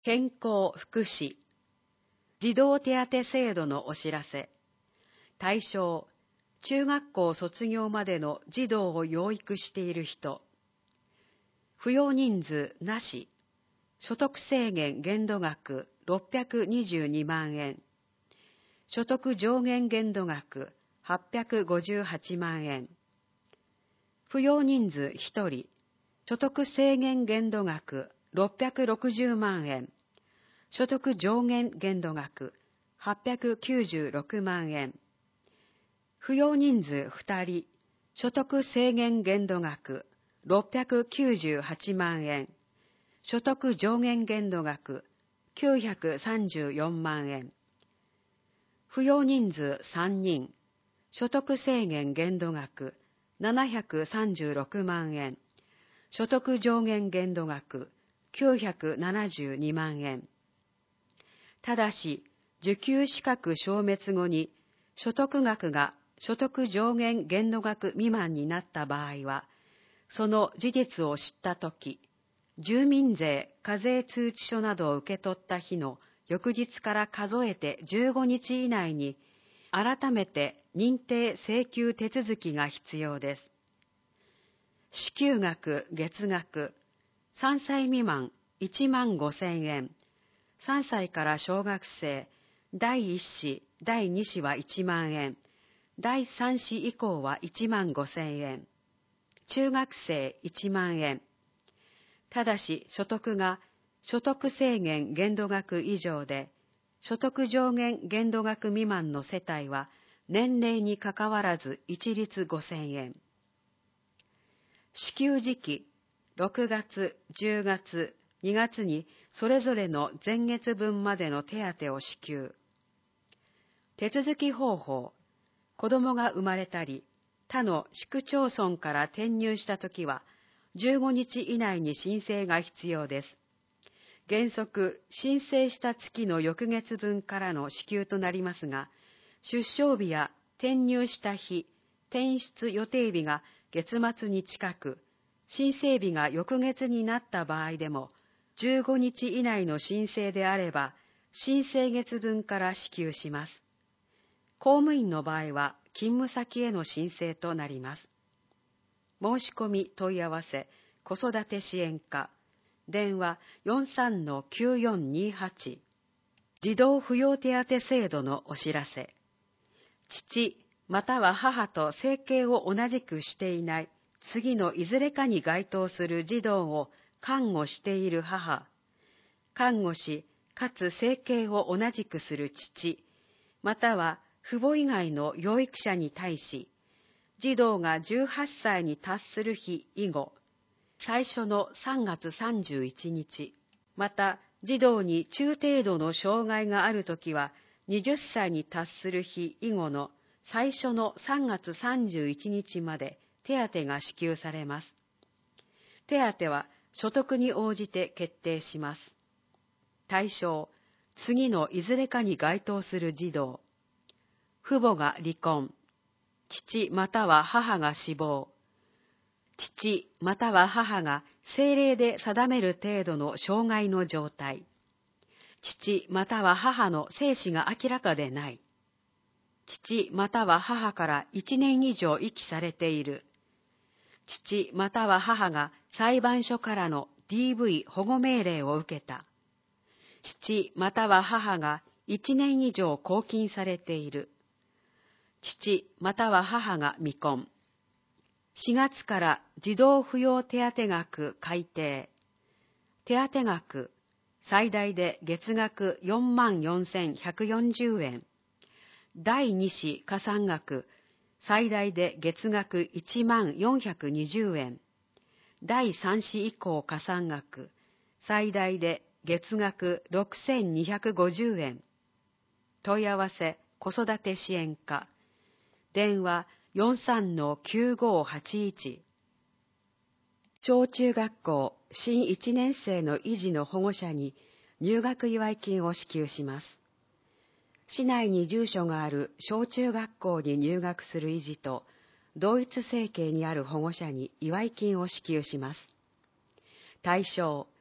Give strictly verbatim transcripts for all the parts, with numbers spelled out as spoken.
健康福祉、児童手当制度のお知らせ。対象、中学校卒業までの児童を養育している人。扶養人数なし。所得制限限度額ろっぴゃくにじゅうにまんえん。所得上限限度額はっぴゃくごじゅうはちまんえん。扶養人数ひとり。所得制限限度額ろっぴゃくろくじゅうまんえん。所得上限限度額はっぴゃくきゅうじゅうろくまんえん。扶養人数ふたり。所得制限限度額ろっぴゃくきゅうじゅうはちまんえん。所得上限限度額きゅうひゃくさんじゅうよんまんえん。扶養人数さんにん。所得制限限度額ななひゃくさんじゅうろくまんえん。所得上限限度額きゅうひゃくななじゅうにまんえん。ただし、受給資格消滅後に所得額が所得上限限度額未満になった場合は、その事実を知ったとき、住民税課税通知書などを受け取った日の翌日から数えてじゅうごにち以内に、改めて認定請求手続きが必要です。支給額月額、さんさい未満いちまんごせんえん、さんさいから小学生、だいいっ子、だいに子はいちまんえん、だいさん子以降はいちまんごせんえん、中学生いちまんえん。ただし所得が所得制限限度額以上で、所得上限限度額未満の世帯は年齢にかかわらず一律ごせんえん。支給時期、ろくがつ、じゅうがつ、にがつにそれぞれの前月分までの手当を支給。手続き方法、子供が生まれたり、他の市区町村から転入したときは、じゅうごにち以内に申請が必要です。原則、申請した月の翌月分からの支給となりますが、出生日や転入した日、転出予定日が月末に近く、申請日が翌月になった場合でも、じゅうごにち以内の申請であれば、申請月分から支給します。公務員の場合は、勤務先への申請となります。申し込み問い合わせ、子育て支援課、電話 よんさんのきゅうよんにはち。児童扶養手当制度のお知らせ。父または母と生計を同じくしていない次のいずれかに該当する児童を看護している母、看護師かつ生計を同じくする父、または父母以外の養育者に対し、児童がじゅうはっさいに達する日以後、最初のさんがつさんじゅういちにち、また児童に中程度の障害があるときは、はたちに達する日以後の最初のさんがつさんじゅういちにちまで手当が支給されます。手当は所得に応じて決定します。対象、次のいずれかに該当する児童。父母が離婚、父または母が死亡、父または母が政令で定める程度の障害の状態、父または母の生死が明らかでない、父または母からいちねん以上遺棄されている、父または母が裁判所からの ディーブイ 保護命令を受けた、父または母がいちねん以上拘禁されている、父または母が未婚。しがつから児童扶養手当額改定。手当額、最大で月額よんまんよんせんひゃくよんじゅうえん。だいに子加算額、最大で月額いちまんよんひゃくにじゅうえん。だいさん子以降加算額、最大で月額ろくせんにひゃくごじゅうえん。問い合わせ子育て支援課。電話 よんさんのきゅうごはちいち。小中学校新いちねん生の維持の保護者に入学祝い金を支給します。市内に住所がある小中学校に入学する維持と同一生計にある保護者に祝い金を支給します。対象、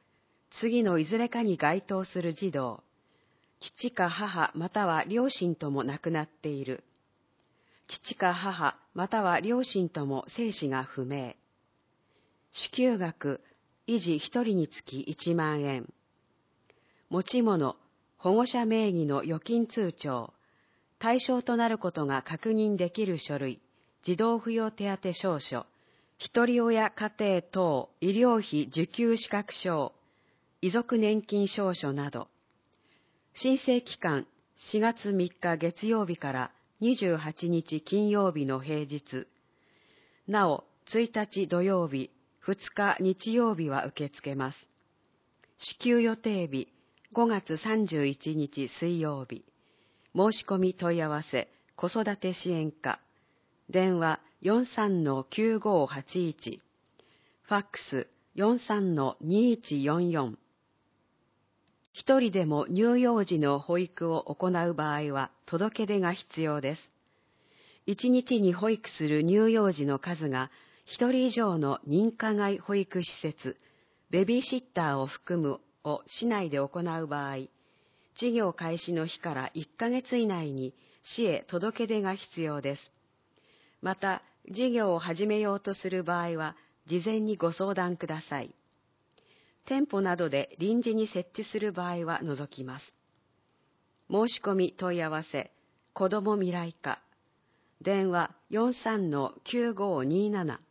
次のいずれかに該当する児童、父か母または両親とも亡くなっている。父か母または両親とも生死が不明。支給額、維持一人につきいちまんえん。持ち物、保護者名義の預金通帳、対象となることが確認できる書類、児童扶養手当証書、ひとり親家庭等医療費受給資格証、遺族年金証書など。申請期間しがつみっか月曜日からにじゅうはちにち金曜日の平日。なお、ついたち土曜日、ふつか日曜日は受け付けます。支給予定日、ごがつさんじゅういちにち水曜日。申し込み問い合わせ、子育て支援課。電話 よんさんのきゅうごはちいち。ファックス よんさんのにいちよんよん。一人でも乳幼児の保育を行う場合は届け出が必要です。一日に保育する乳幼児の数が一人以上の認可外保育施設、ベビーシッターを含むを市内で行う場合、事業開始の日からいっかげつ以内に市へ届け出が必要です。また、事業を始めようとする場合は、事前にご相談ください。店舗などで臨時に設置する場合は除きます。申し込み問い合わせ、子ども未来課。電話 よんさんのきゅうごになな。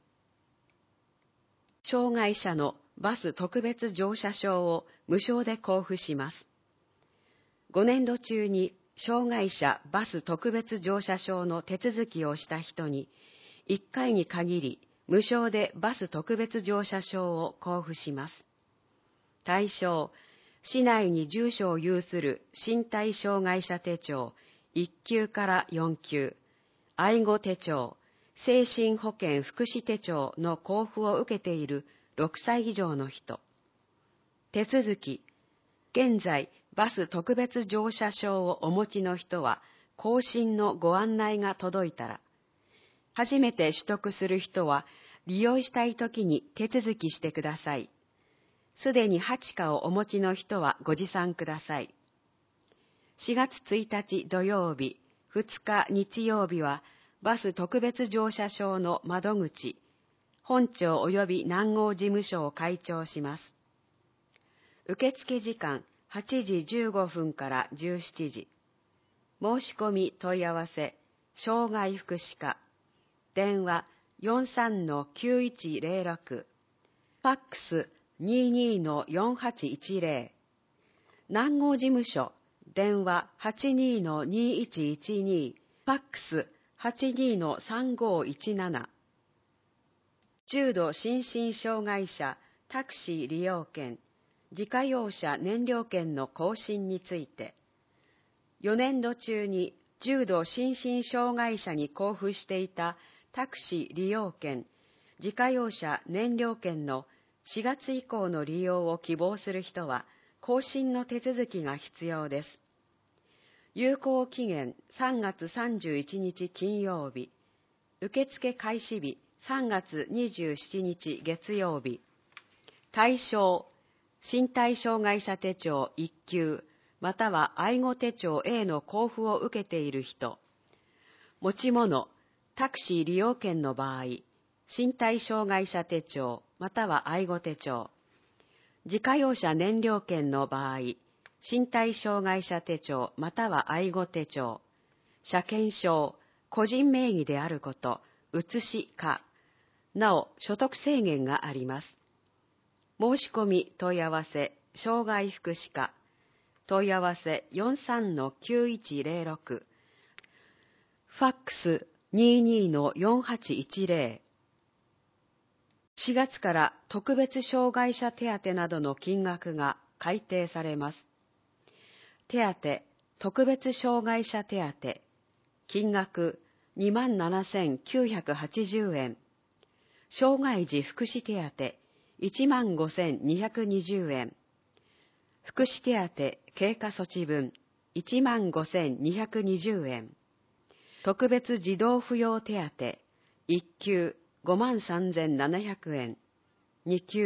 障害者のバス特別乗車証を無償で交付します。ごねんど中に障害者バス特別乗車証の手続きをした人に、いっかいに限り無償でバス特別乗車証を交付します。対象、市内に住所を有する身体障害者手帳いっきゅうからよんきゅう、愛護手帳、精神保健福祉手帳の交付を受けているろくさい以上の人。手続き、現在バス特別乗車証をお持ちの人は更新のご案内が届いたら、初めて取得する人は利用したいときに手続きしてください。すでにはちかをお持ちの人はご持参ください。しがつついたち土曜日、ふつか日曜日はバス特別乗車証の窓口、本庁及び南郷事務所を開庁します。受付時間はちじじゅうごふんからじゅうしちじ。申し込み問い合わせ、障害福祉課。電話 よんさんのきゅういちゼロろく。ファックス にじゅうにのよんはちいちゼロ。南郷事務所。電話 はちにのにいちいちに。ファックス はちにのさんごいちなな。重度心身障害者タクシー利用券、自家用車燃料券の更新について、よねんど中に重度心身障害者に交付していたタクシー利用券、自家用車燃料券のしがつ以降の利用を希望する人は、更新の手続きが必要です。有効期限さんがつさんじゅういちにち金曜日、受付開始日さんがつにじゅうしちにち月曜日。対象、身体障害者手帳いっきゅう、または愛護手帳 A の交付を受けている人。持ち物、タクシー利用券の場合、身体障害者手帳、または愛護手帳。自家用車燃料券の場合、身体障害者手帳、または愛護手帳。車検証、個人名義であること、写しか。なお、所得制限があります。申し込み問い合わせ、障害福祉課。問い合わせ よんさんのきゅういちゼロろく。ファックス にじゅうにのよんはちいちゼロ。しがつから特別障害者手当などの金額が改定されます。手当、特別障害者手当、金額にまんななせんきゅうひゃくはちじゅうえん。障害児福祉手当、いちまんごせんにひゃくにじゅうえん。福祉手当経過措置分、いちまんごせんにひゃくにじゅうえん。特別児童扶養手当、いっきゅうごまんさんぜんななひゃくえん。にきゅう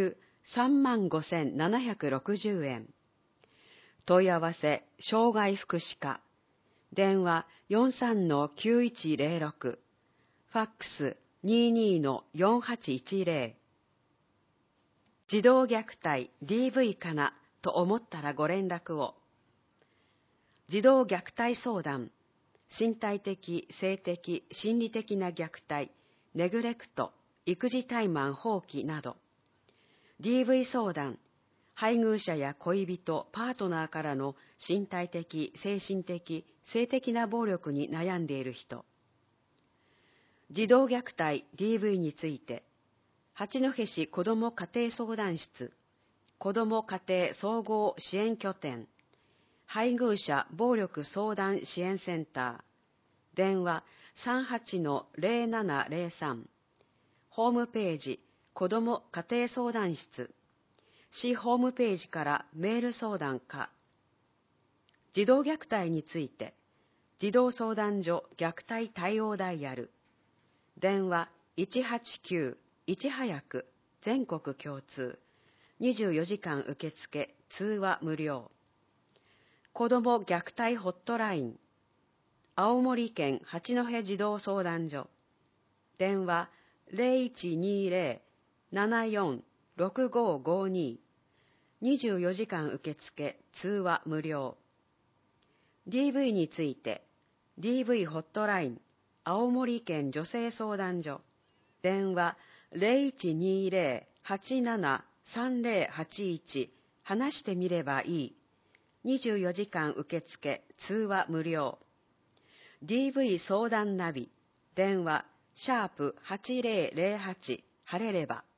さんまんごせんななひゃくろくじゅうえん。問い合わせ障害福祉課、電話 よんさんのきゅういちゼロろく、ファックス にじゅうにのよんはちいちゼロ。児童虐待 ディーブイ かなと思ったらご連絡を。児童虐待相談、身体的、性的、心理的な虐待、ネグレクト、育児怠慢放棄など、ディーブイ 相談、配偶者や恋人、パートナーからの身体的、精神的、性的な暴力に悩んでいる人、児童虐待 ディーブイ について、八戸市子ども家庭相談室、子ども家庭総合支援拠点、配偶者暴力相談支援センター、電話 さんはちのゼロななゼロさん、ホームページ子ども家庭相談室、市ホームページからメール相談か。児童虐待について、児童相談所虐待対応ダイヤル、電話いちはちきゅう、いち早く、全国共通、にじゅうよじかん受付、通話無料。子ども虐待ホットライン、青森県八戸児童相談所、電話ゼロいちにゼロ ななよん ろくごごに、にじゅうよじかん受付、通話無料。ディーブイ について、ディーブイ ホットライン、青森県女性相談所、電話ゼロいちにゼロ はちなな さんゼロはちいち、話してみればいい。にじゅうよじかん受付、通話無料。ディーブイ 相談ナビ、電話シャープはちゼロゼロはち、晴れれば。